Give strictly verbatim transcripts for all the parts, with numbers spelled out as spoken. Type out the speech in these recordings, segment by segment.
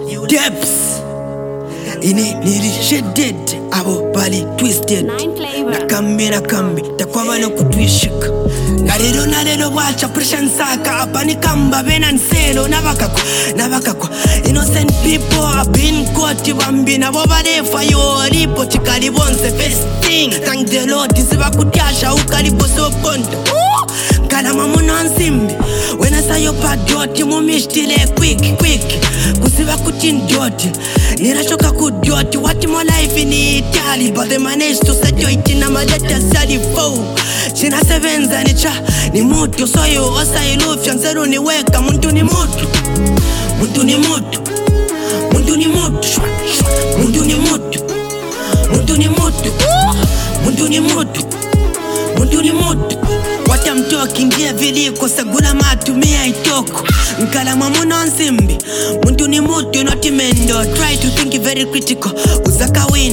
Depths ini nilisheded abo bali twisted nakambi nakambi takwaba no kutwishika narero narero wacha pressure nsaka apani kamba bena nselo nabakako nabakako innocent people have been caught bambi nabo barefa yo report kali bonse festing thank the Lord isiba kutyasha ukalibo so ponto kala mamuno nsimbi wena sayo padoti mumishtile quick quick kusiba kutindoti nirachoka kudoti what my life in Italy but they managed to set you it in a maleta sadi foe china sevenza nicha ni mutu soyo osa ilufya nzeru niweka muntu ni mutu muntu ni mutu muntu ni mutu muntu ni mutu muntu ni mutu muntu ni mutu muntu ni mutu what I'm talking here viliko sagula matumia itoko nkala mamuno nsimbi muntu ni mutu not mendo try to think very critical uzaka win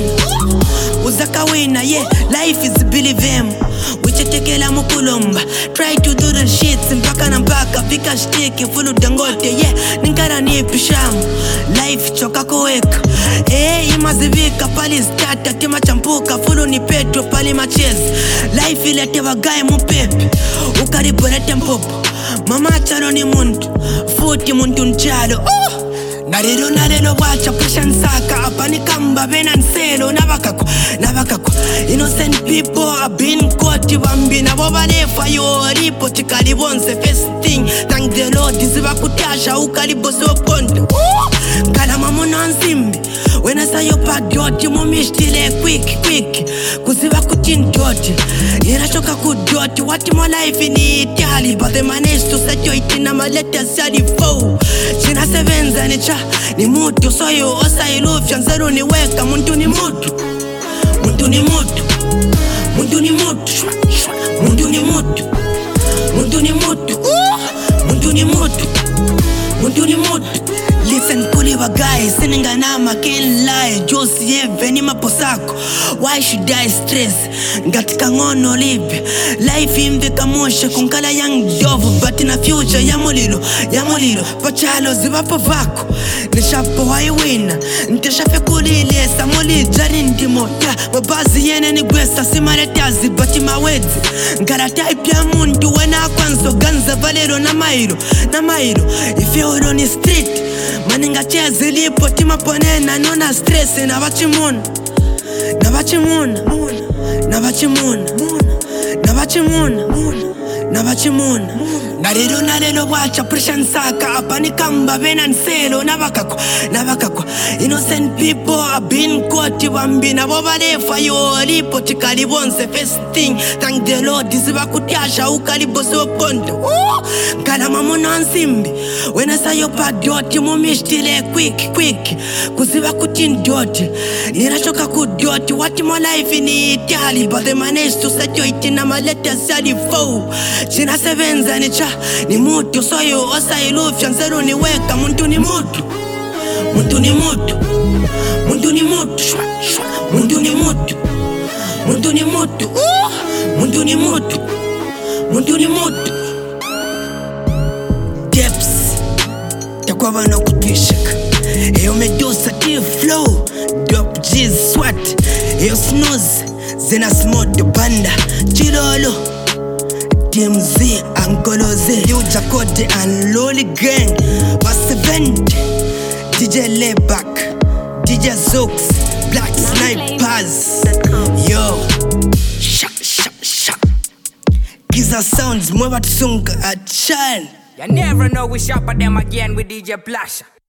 uzaka win yeah life is believe him wichetekela mukulomba try to do the shit mpaka na mpaka fika shteke fulu dangote yeah ninkara ni pishamu life choka kuweka eh imazivika pali start tima champuka fulu ni petro pali machezi life ilete wagae mupepe ukaribolete mpopo mama chano ni muntu futi muntu nchalo oh! narero narero wacha pressure nsaka apani kamba bena nselo nabakako nabakako innocent people have been caught bambi nabo barefa yo report kali bonse festing thank the Lord isiba kutyasha ukalibo so ponto kala mamuno nsimbi wena sayo padoti mumishtile quick quick kusiba kutindoti nirachoka kudoti what my life in Italy but they managed to set you it in a maleta sadi foe china sevenza nicha ni mutu soyo osa ilufya nzeru niweka muntu ni mutu muntu ni mutu muntu ni mutu muntu ni mutu muntu ni mutu muntu ni mutu muntu ni mutu listen kuli wa guys sininga nama can't lie josi eveni maposako why should I stress ngatika ngono live life imbe kamoshe kunkala young dove but in a future ya mulilo ya mulilo pachalo zibapo vako nishapo waiwina ntishafe kulile samuli jari ndimo ya mabazi yene ni gwesa simaretazi but mawezi ngara type ya mundu wena kwanzo ganza valero na mairo na mairo if you're on the street maninga chezi lipo tima ponena nona stress na bachimuna na bachimuna na bachimuna na bachimuna na bachimuna narero narero wacha pressure nsaka apani kamba bena nselo nabakako nabakako innocent people have been caught bambi nabo barefa yo report kali bonse festing thank the Lord isiba kutyasha ukalibo so ponto kala mamuno nsimbi wena sayo padoti mumishtile quick quick kusiba kutindoti nirachoka kudoti what my life in Italy but they managed to set you it in a maleta sadi foe china sevenza nicha ni mutu soyo osa ilufya nzeru niweka muntu ni mutu muntu ni mutu muntu ni mutu muntu ni mutu muntu ni mutu muntu ni mutu muntu ni mutu Depths takwaba no kutwishika eyo medusa e-flow dope G's swat eyo snooze zena smoke banda chilolo D M Z, Angoloze, Yuja Code and Loli Gang, Wasevent, D J Layback, D J Zooks, Black Snipers, yo, sha sha sha. Giza sounds, Mweba Tsunga, a chan. You never know we shop at them again with D J Plasha.